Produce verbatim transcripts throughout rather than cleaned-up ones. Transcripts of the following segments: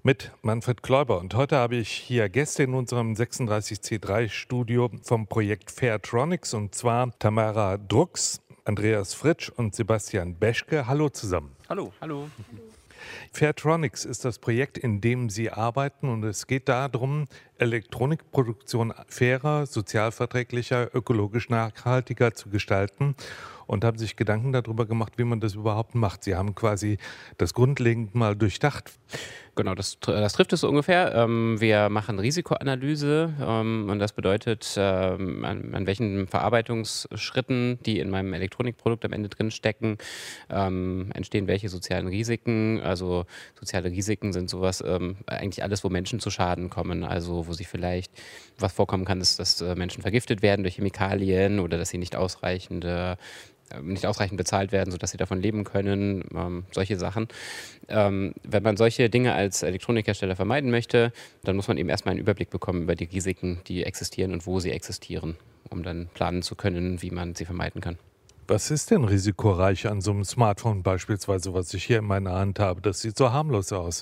mit Manfred Kläuber. Und heute habe ich hier Gäste in unserem sechsunddreißig C drei Studio vom Projekt Fairtronics, und zwar Tamara Drucks, Andreas Fritsch und Sebastian Beschke. Hallo zusammen. Hallo. Hallo. Fairtronics ist das Projekt, in dem Sie arbeiten, und es geht darum, Elektronikproduktion fairer, sozialverträglicher, ökologisch nachhaltiger zu gestalten, und haben sich Gedanken darüber gemacht, wie man das überhaupt macht. Sie haben quasi das grundlegend mal durchdacht. Genau, das, das trifft es so ungefähr. Ähm, wir machen Risikoanalyse ähm, und das bedeutet, ähm, an, an welchen Verarbeitungsschritten, die in meinem Elektronikprodukt am Ende drin stecken, ähm, entstehen welche sozialen Risiken. Also soziale Risiken sind sowas, ähm, eigentlich alles, wo Menschen zu Schaden kommen. Also wo sich vielleicht was vorkommen kann, ist, dass äh, Menschen vergiftet werden durch Chemikalien oder dass sie nicht ausreichende nicht ausreichend bezahlt werden, sodass sie davon leben können, ähm, solche Sachen. Ähm, wenn man solche Dinge als Elektronikhersteller vermeiden möchte, dann muss man eben erstmal einen Überblick bekommen über die Risiken, die existieren und wo sie existieren, um dann planen zu können, wie man sie vermeiden kann. Was ist denn risikoreich an so einem Smartphone beispielsweise, was ich hier in meiner Hand habe? Das sieht so harmlos aus.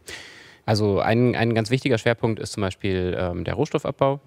Also ein, ein ganz wichtiger Schwerpunkt ist zum Beispiel ähm, der Rohstoffabbau.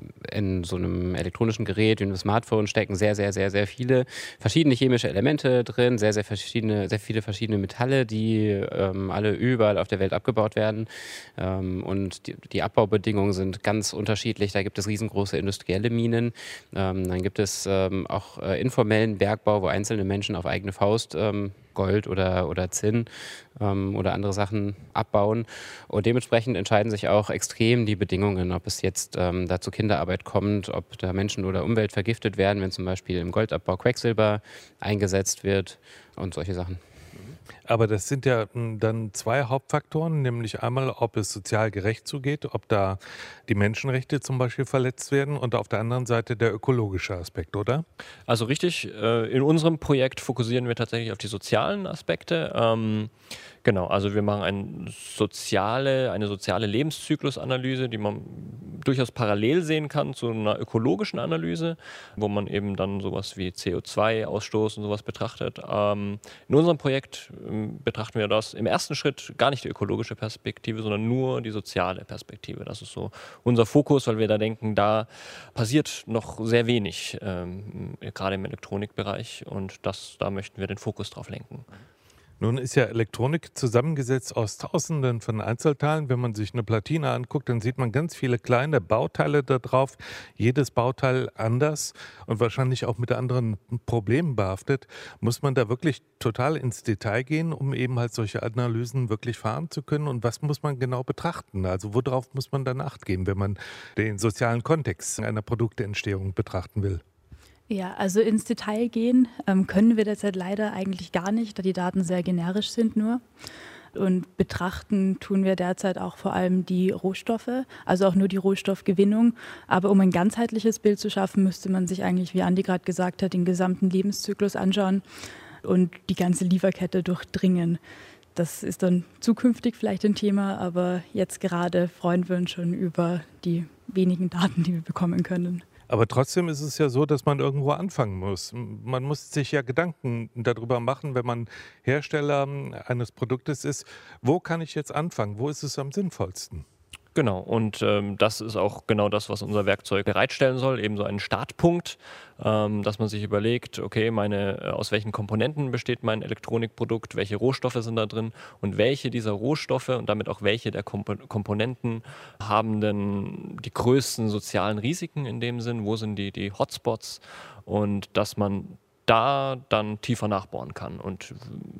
In so einem elektronischen Gerät, wie einem Smartphone, stecken sehr, sehr, sehr, sehr viele verschiedene chemische Elemente drin, sehr, sehr verschiedene, sehr viele verschiedene Metalle, die ähm, alle überall auf der Welt abgebaut werden. Ähm, und die, die Abbaubedingungen sind ganz unterschiedlich. Da gibt es riesengroße industrielle Minen. Ähm, dann gibt es ähm, auch äh, informellen Bergbau, wo einzelne Menschen auf eigene Faust ähm, Gold oder, oder Zinn ähm, oder andere Sachen abbauen. Und dementsprechend entscheiden sich auch extrem die Bedingungen, ob es jetzt ähm, da zu Kinderarbeit kommt, ob da Menschen oder Umwelt vergiftet werden, wenn zum Beispiel im Goldabbau Quecksilber eingesetzt wird und solche Sachen. Aber das sind ja dann zwei Hauptfaktoren, nämlich einmal, ob es sozial gerecht zugeht, ob da die Menschenrechte zum Beispiel verletzt werden, und auf der anderen Seite der ökologische Aspekt, oder? Also richtig, in unserem Projekt fokussieren wir tatsächlich auf die sozialen Aspekte. Ähm, genau, also wir machen eine soziale, eine soziale Lebenszyklusanalyse, die man durchaus parallel sehen kann zu einer ökologischen Analyse, wo man eben dann sowas wie C O zwei Ausstoß und sowas betrachtet. Ähm, in unserem Projekt ähm, betrachten wir das im ersten Schritt gar nicht die ökologische Perspektive, sondern nur die soziale Perspektive. Das ist so unser Fokus, weil wir da denken, da passiert noch sehr wenig, ähm, gerade im Elektronikbereich, und das, da möchten wir den Fokus drauf lenken. Nun ist ja Elektronik zusammengesetzt aus Tausenden von Einzelteilen. Wenn man sich eine Platine anguckt, dann sieht man ganz viele kleine Bauteile da drauf. Jedes Bauteil anders und wahrscheinlich auch mit anderen Problemen behaftet. Muss man da wirklich total ins Detail gehen, um eben halt solche Analysen wirklich fahren zu können? Und was muss man genau betrachten? Also worauf muss man dann Acht geben, wenn man den sozialen Kontext einer Produktentstehung betrachten will? Ja, also ins Detail gehen ähm, können wir derzeit leider eigentlich gar nicht, da die Daten sehr generisch sind nur. Und betrachten tun wir derzeit auch vor allem die Rohstoffe, also auch nur die Rohstoffgewinnung. Aber um ein ganzheitliches Bild zu schaffen, müsste man sich eigentlich, wie Andi gerade gesagt hat, den gesamten Lebenszyklus anschauen und die ganze Lieferkette durchdringen. Das ist dann zukünftig vielleicht ein Thema, aber jetzt gerade freuen wir uns schon über die wenigen Daten, die wir bekommen können. Aber trotzdem ist es ja so, dass man irgendwo anfangen muss. Man muss sich ja Gedanken darüber machen, wenn man Hersteller eines Produktes ist, wo kann ich jetzt anfangen, wo ist es am sinnvollsten? Genau, und ähm, das ist auch genau das, was unser Werkzeug bereitstellen soll, eben so einen Startpunkt, ähm, dass man sich überlegt, okay, meine, äh, aus welchen Komponenten besteht mein Elektronikprodukt, welche Rohstoffe sind da drin und welche dieser Rohstoffe und damit auch welche der Komp- Komponenten haben denn die größten sozialen Risiken in dem Sinn, wo sind die, die Hotspots, und dass man da dann tiefer nachbohren kann und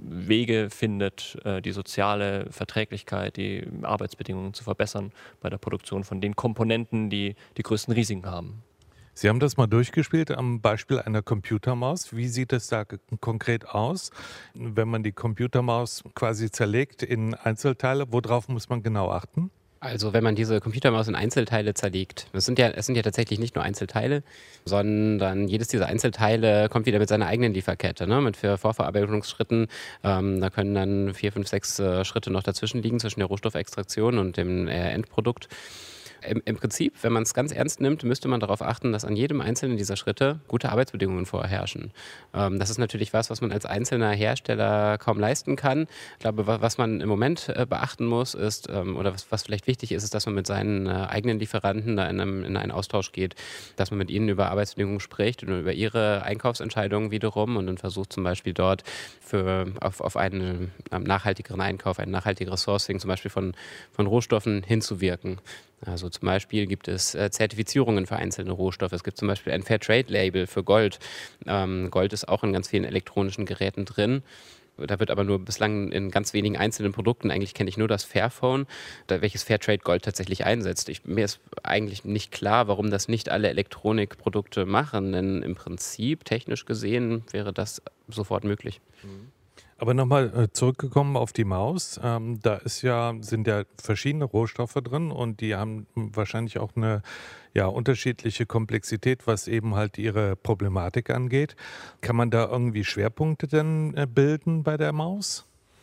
Wege findet, die soziale Verträglichkeit, die Arbeitsbedingungen zu verbessern bei der Produktion von den Komponenten, die die größten Risiken haben. Sie haben das mal durchgespielt am Beispiel einer Computermaus. Wie sieht es da g- konkret aus, wenn man die Computermaus quasi zerlegt in Einzelteile? Worauf muss man genau achten? Also wenn man diese Computermaus in Einzelteile zerlegt, es sind ja, es sind ja tatsächlich nicht nur Einzelteile, sondern jedes dieser Einzelteile kommt wieder mit seiner eigenen Lieferkette, ne? Mit vier Vorverarbeitungsschritten. Ähm, da können dann vier, fünf, sechs äh, Schritte noch dazwischen liegen zwischen der Rohstoffextraktion und dem äh, Endprodukt. im, im Prinzip, wenn man es ganz ernst nimmt, müsste man darauf achten, dass an jedem einzelnen dieser Schritte gute Arbeitsbedingungen vorherrschen. Ähm, das ist natürlich was, was man als einzelner Hersteller kaum leisten kann. Ich glaube, was man im Moment äh, beachten muss, ist, ähm, oder was, was vielleicht wichtig ist, ist, dass man mit seinen äh, eigenen Lieferanten da in, einem, in einen Austausch geht, dass man mit ihnen über Arbeitsbedingungen spricht und über ihre Einkaufsentscheidungen wiederum und dann versucht zum Beispiel dort für, auf, auf einen ähm, nachhaltigeren Einkauf, ein nachhaltigeres Sourcing zum Beispiel von, von Rohstoffen hinzuwirken. Also zum Beispiel gibt es äh, Zertifizierungen für einzelne Rohstoffe. Es gibt zum Beispiel ein Fairtrade-Label für Gold. Ähm, Gold ist auch in ganz vielen elektronischen Geräten drin. Da wird aber nur bislang in ganz wenigen einzelnen Produkten, eigentlich kenne ich nur das Fairphone, da, welches Fairtrade Gold tatsächlich einsetzt. Ich, mir ist eigentlich nicht klar, warum das nicht alle Elektronikprodukte machen, denn im Prinzip, technisch gesehen, wäre das sofort möglich. Mhm. Aber nochmal äh, zurückgekommen auf die Maus. Ähm, da ist ja, sind ja verschiedene Rohstoffe drin und die haben wahrscheinlich auch eine ja, unterschiedliche Komplexität, was eben halt ihre Problematik angeht. Kann man da irgendwie Schwerpunkte denn äh, bilden bei der Maus?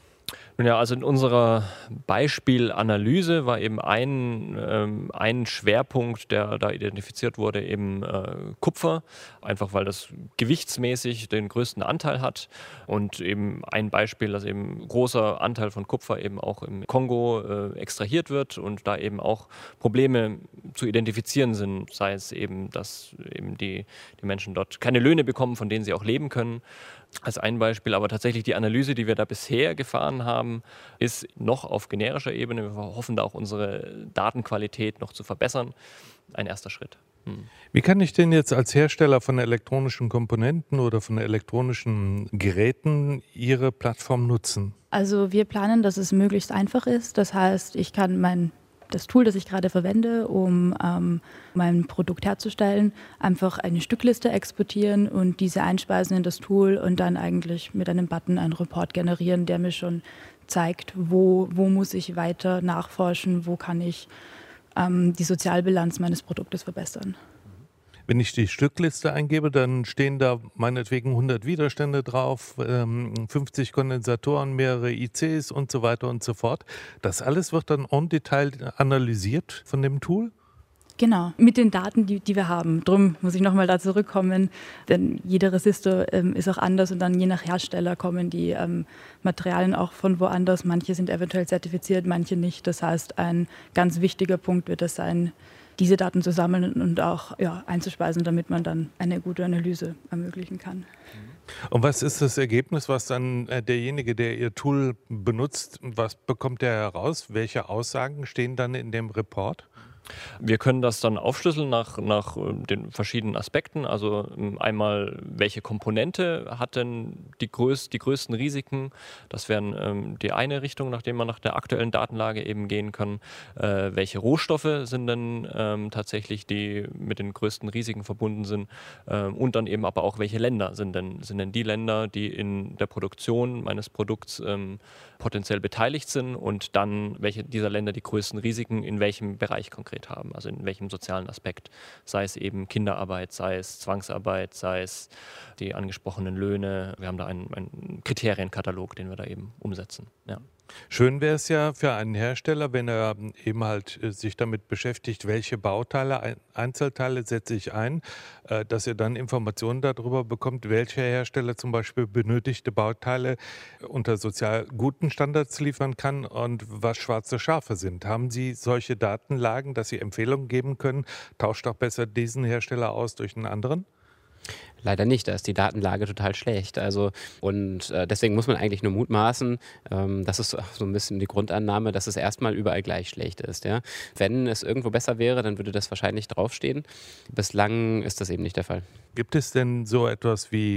Ja, also in unserer Beispielanalyse war eben ein, ähm, ein Schwerpunkt, der da identifiziert wurde, eben äh, Kupfer, einfach weil das gewichtsmäßig den größten Anteil hat und eben ein Beispiel, dass eben ein großer Anteil von Kupfer eben auch im Kongo äh, extrahiert wird und da eben auch Probleme zu identifizieren sind, sei es eben, dass eben die, die Menschen dort keine Löhne bekommen, von denen sie auch leben können. Als ein Beispiel, aber tatsächlich die Analyse, die wir da bisher gefahren haben, ist noch auf generischer Ebene. Wir hoffen da auch unsere Datenqualität noch zu verbessern. Ein erster Schritt. Hm. Wie kann ich denn jetzt als Hersteller von elektronischen Komponenten oder von elektronischen Geräten Ihre Plattform nutzen? Also wir planen, dass es möglichst einfach ist. Das heißt, ich kann mein das Tool, das ich gerade verwende, um ähm, mein Produkt herzustellen, einfach eine Stückliste exportieren und diese einspeisen in das Tool und dann eigentlich mit einem Button einen Report generieren, der mir schon zeigt, wo, wo muss ich weiter nachforschen, wo kann ich ähm, die Sozialbilanz meines Produktes verbessern. Wenn ich die Stückliste eingebe, dann stehen da meinetwegen hundert Widerstände drauf, fünfzig Kondensatoren, mehrere I Cs und so weiter und so fort. Das alles wird dann en Detail analysiert von dem Tool? Genau, mit den Daten, die, die wir haben. Drum muss ich nochmal da zurückkommen, denn jeder Resistor ähm, ist auch anders und dann je nach Hersteller kommen die ähm, Materialien auch von woanders. Manche sind eventuell zertifiziert, manche nicht. Das heißt, ein ganz wichtiger Punkt wird es sein, diese Daten zu sammeln und auch ja, einzuspeisen, damit man dann eine gute Analyse ermöglichen kann. Und was ist das Ergebnis, was dann äh, derjenige, der Ihr Tool benutzt, was bekommt der heraus? Welche Aussagen stehen dann in dem Report? Wir können das dann aufschlüsseln nach, nach den verschiedenen Aspekten. Also einmal, welche Komponente hat denn die, größ, die größten Risiken? Das wären ähm, die eine Richtung, nachdem man nach der aktuellen Datenlage eben gehen kann. Äh, welche Rohstoffe sind denn ähm, tatsächlich die mit den größten Risiken verbunden sind? Ähm, und dann eben aber auch, welche Länder sind denn, sind denn die Länder, die in der Produktion meines Produkts ähm, potenziell beteiligt sind und dann, welche dieser Länder die größten Risiken in welchem Bereich konkret haben, also in welchem sozialen Aspekt, sei es eben Kinderarbeit, sei es Zwangsarbeit, sei es die angesprochenen Löhne. Wir haben da einen, einen Kriterienkatalog, den wir da eben umsetzen. Ja. Schön wäre es ja für einen Hersteller, wenn er eben halt äh, sich damit beschäftigt, welche Bauteile, ein, Einzelteile setze ich ein, äh, dass er dann Informationen darüber bekommt, welcher Hersteller zum Beispiel benötigte Bauteile unter sozial guten Standards liefern kann und was schwarze Schafe sind. Haben Sie solche Datenlagen, dass Sie Empfehlungen geben können, tauscht doch besser diesen Hersteller aus durch einen anderen? Leider nicht, da ist die Datenlage total schlecht. Also, und äh, deswegen muss man eigentlich nur mutmaßen, ähm, das ist so ein bisschen die Grundannahme, dass es erstmal überall gleich schlecht ist. Ja? Wenn es irgendwo besser wäre, dann würde das wahrscheinlich draufstehen. Bislang ist das eben nicht der Fall. Gibt es denn so etwas wie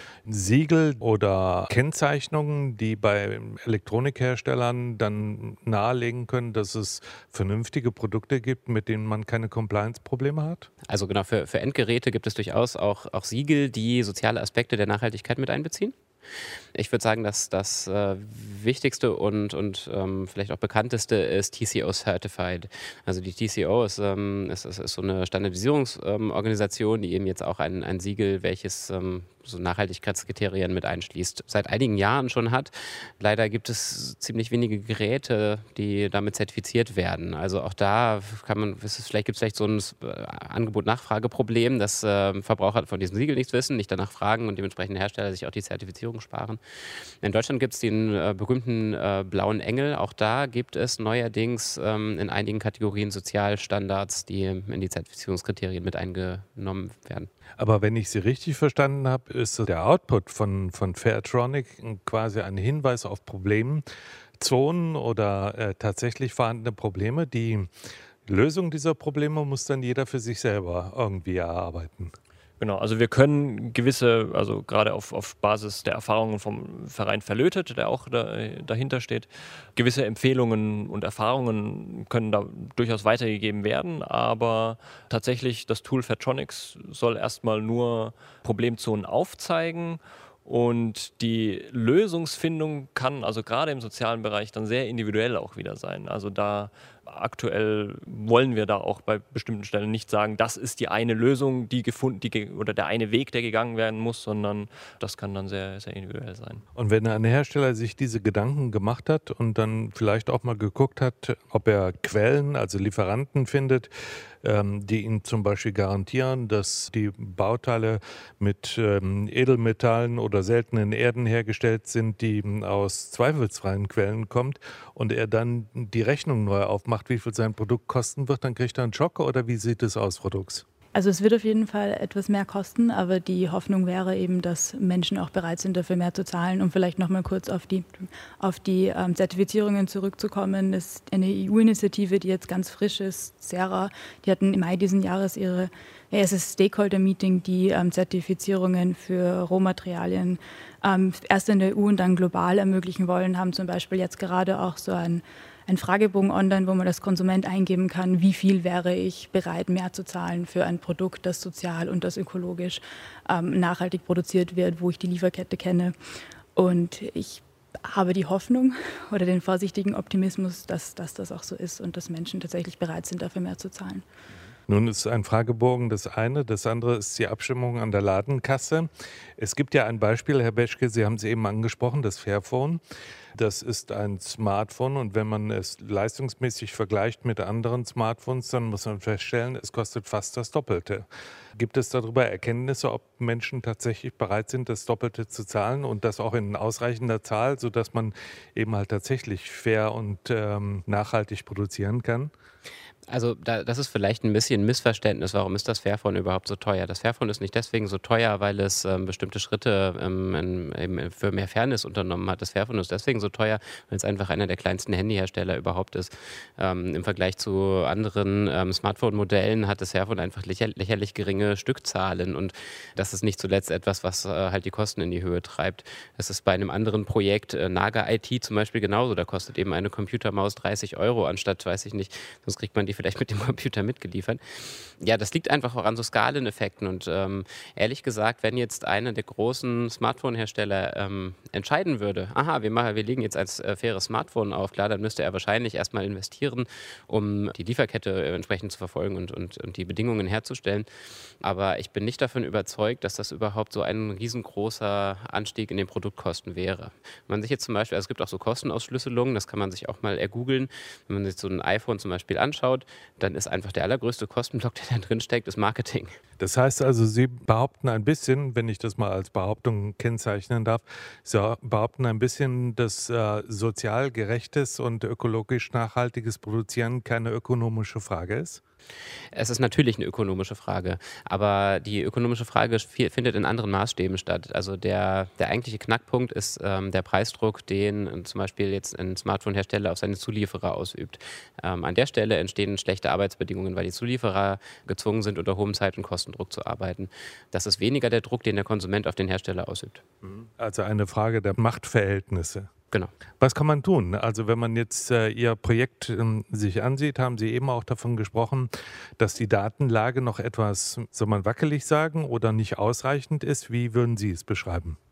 Siegel oder Kennzeichnungen, die bei Elektronikherstellern dann nahelegen können, dass es vernünftige Produkte gibt, mit denen man keine Compliance-Probleme hat? Also genau, für, für Endgeräte gibt es durchaus auch, auch Siegel, die soziale Aspekte der Nachhaltigkeit mit einbeziehen. Ich würde sagen, dass das äh, wichtigste und, und ähm, vielleicht auch bekannteste ist T C O Certified. Also die T C O ist, ähm, ist, ist, ist so eine Standardisierungsorganisation, ähm, die eben jetzt auch ein, ein Siegel, welches ähm, so Nachhaltigkeitskriterien mit einschließt, seit einigen Jahren schon hat. Leider gibt es ziemlich wenige Geräte, die damit zertifiziert werden. Also auch da kann man, vielleicht gibt es vielleicht so ein Angebot-Nachfrage-Problem, dass äh, Verbraucher von diesem Siegel nichts wissen, nicht danach fragen und dementsprechend Hersteller sich auch die Zertifizierung sparen. In Deutschland gibt es den äh, berühmten äh, blauen Engel. Auch da gibt es neuerdings ähm, in einigen Kategorien Sozialstandards, die in die Zertifizierungskriterien mit eingenommen werden. Aber wenn ich Sie richtig verstanden habe, ist der Output von, von Fairtronic quasi ein Hinweis auf Problemzonen oder äh, tatsächlich vorhandene Probleme. Die Lösung dieser Probleme muss dann jeder für sich selber irgendwie erarbeiten. Genau, also wir können gewisse, also gerade auf, auf Basis der Erfahrungen vom Verein Verlötet, der auch da, dahinter steht, gewisse Empfehlungen und Erfahrungen können da durchaus weitergegeben werden, aber tatsächlich das Tool Fairtronics soll erstmal nur Problemzonen aufzeigen. Und die Lösungsfindung kann also gerade im sozialen Bereich dann sehr individuell auch wieder sein. Also da aktuell wollen wir da auch bei bestimmten Stellen nicht sagen, das ist die eine Lösung, die gefunden, die oder der eine Weg, der gegangen werden muss, sondern das kann dann sehr, sehr individuell sein. Und wenn ein Hersteller sich diese Gedanken gemacht hat und dann vielleicht auch mal geguckt hat, ob er Quellen, also Lieferanten findet, ähm, die ihm zum Beispiel garantieren, dass die Bauteile mit ähm, Edelmetallen oder seltenen Erden hergestellt sind, die aus zweifelsfreien Quellen kommt und er dann die Rechnung neu aufmacht, wie viel sein Produkt kosten wird, dann kriegt er einen Schock oder wie sieht es aus, Frau Dux? Also es wird auf jeden Fall etwas mehr kosten, aber die Hoffnung wäre eben, dass Menschen auch bereit sind, dafür mehr zu zahlen. Um vielleicht noch mal kurz auf die, auf die ähm, Zertifizierungen zurückzukommen. Das ist eine E U-Initiative, die jetzt ganz frisch ist, SERA. Die hatten im Mai diesen Jahres ihre erstes Stakeholder-Meeting, die ähm, Zertifizierungen für Rohmaterialien ähm, erst in der E U und dann global ermöglichen wollen, haben zum Beispiel jetzt gerade auch so ein ein Fragebogen online, wo man als Konsument eingeben kann, wie viel wäre ich bereit, mehr zu zahlen für ein Produkt, das sozial und das ökologisch ähm, nachhaltig produziert wird, wo ich die Lieferkette kenne. Und ich habe die Hoffnung oder den vorsichtigen Optimismus, dass, dass das auch so ist und dass Menschen tatsächlich bereit sind, dafür mehr zu zahlen. Nun ist ein Fragebogen das eine, das andere ist die Abstimmung an der Ladenkasse. Es gibt ja ein Beispiel, Herr Beschke, Sie haben es eben angesprochen, das Fairphone. Das ist ein Smartphone und wenn man es leistungsmäßig vergleicht mit anderen Smartphones, dann muss man feststellen, es kostet fast das Doppelte. Gibt es darüber Erkenntnisse, ob Menschen tatsächlich bereit sind, das Doppelte zu zahlen und das auch in ausreichender Zahl, sodass man eben halt tatsächlich fair und ähm, nachhaltig produzieren kann? Also da, das ist vielleicht ein bisschen ein Missverständnis. Warum ist das Fairphone überhaupt so teuer? Das Fairphone ist nicht deswegen so teuer, weil es ähm, bestimmte Schritte ähm, in, in, für mehr Fairness unternommen hat. Das Fairphone ist deswegen so teuer, weil es einfach einer der kleinsten Handyhersteller überhaupt ist. Ähm, Im Vergleich zu anderen ähm, Smartphone-Modellen hat das Fairphone einfach lächer, lächerlich geringe Stückzahlen. Und das ist nicht zuletzt etwas, was äh, halt die Kosten in die Höhe treibt. Das ist bei einem anderen Projekt, äh, Naga I T zum Beispiel genauso. Da kostet eben eine Computermaus dreißig Euro anstatt, weiß ich nicht, sonst kriegt man die vielleicht mit dem Computer mitgeliefert. Ja, das liegt einfach auch an so Skaleneffekten und ähm, ehrlich gesagt, wenn jetzt einer der großen Smartphone-Hersteller ähm, entscheiden würde, aha, wir, machen, wir legen jetzt ein äh, faires Smartphone auf, klar, dann müsste er wahrscheinlich erstmal investieren, um die Lieferkette äh, entsprechend zu verfolgen und, und, und die Bedingungen herzustellen. Aber ich bin nicht davon überzeugt, dass das überhaupt so ein riesengroßer Anstieg in den Produktkosten wäre. Wenn man sich jetzt zum Beispiel, also es gibt auch so Kostenausschlüsselungen, das kann man sich auch mal ergoogeln, wenn man sich so ein iPhone zum Beispiel anschaut, dann ist einfach der allergrößte Kostenblock, der da drin steckt, das Marketing. Das heißt also, Sie behaupten ein bisschen, wenn ich das mal als Behauptung kennzeichnen darf, Sie behaupten ein bisschen, dass äh, sozial gerechtes und ökologisch nachhaltiges Produzieren keine ökonomische Frage ist? Es ist natürlich eine ökonomische Frage, aber die ökonomische Frage findet in anderen Maßstäben statt. Also der, der eigentliche Knackpunkt ist ähm, der Preisdruck, den zum Beispiel jetzt ein Smartphone-Hersteller auf seine Zulieferer ausübt. Ähm, an der Stelle entstehen schlechte Arbeitsbedingungen, weil die Zulieferer gezwungen sind, unter hohem Zeit- und Kostendruck zu arbeiten. Das ist weniger der Druck, den der Konsument auf den Hersteller ausübt. Also eine Frage der Machtverhältnisse. Genau. Was kann man tun? Also wenn man jetzt äh, Ihr Projekt ähm, sich ansieht, haben Sie eben auch davon gesprochen, dass die Datenlage noch etwas, soll man wackelig sagen, oder nicht ausreichend ist. Wie würden Sie es beschreiben?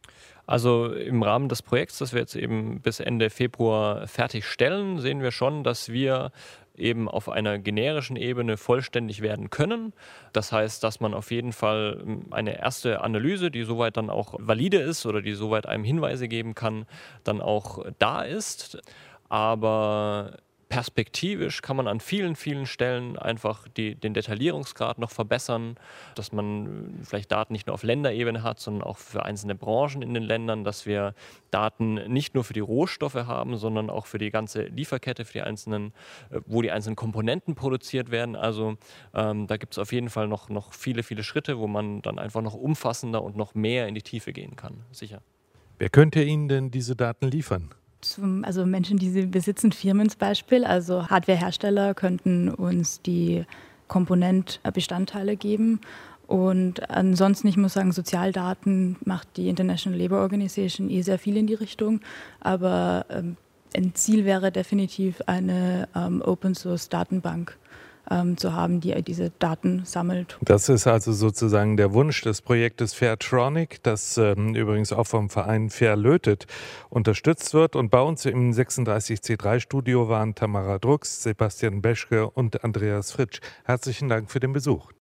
Also im Rahmen des Projekts, das wir jetzt eben bis Ende Februar fertigstellen, sehen wir schon, dass wir eben auf einer generischen Ebene vollständig werden können. Das heißt, dass man auf jeden Fall eine erste Analyse, die soweit dann auch valide ist oder die soweit einem Hinweise geben kann, dann auch da ist. Aber perspektivisch kann man an vielen, vielen Stellen einfach die, den Detaillierungsgrad noch verbessern, dass man vielleicht Daten nicht nur auf Länderebene hat, sondern auch für einzelne Branchen in den Ländern, dass wir Daten nicht nur für die Rohstoffe haben, sondern auch für die ganze Lieferkette, für die einzelnen, wo die einzelnen Komponenten produziert werden. Also ähm, da gibt es auf jeden Fall noch, noch viele, viele Schritte, wo man dann einfach noch umfassender und noch mehr in die Tiefe gehen kann, sicher. Wer könnte Ihnen denn diese Daten liefern? Zum, also Menschen, die sie besitzen, Firmen zum Beispiel, also Hardwarehersteller könnten uns die Komponentbestandteile geben. Und ansonsten, ich muss sagen, Sozialdaten macht die International Labour Organization eh sehr viel in die Richtung. Aber ähm, ein Ziel wäre definitiv eine ähm, Open-Source-Datenbank ähm, zu haben, die diese Daten sammelt. Das ist also sozusagen der Wunsch des Projektes Fairtronic, das ähm, übrigens auch vom Verein Fairlötet unterstützt wird. Und bei uns im sechsunddreißig C drei Studio waren Tamara Drux, Sebastian Beschke und Andreas Fritsch. Herzlichen Dank für den Besuch.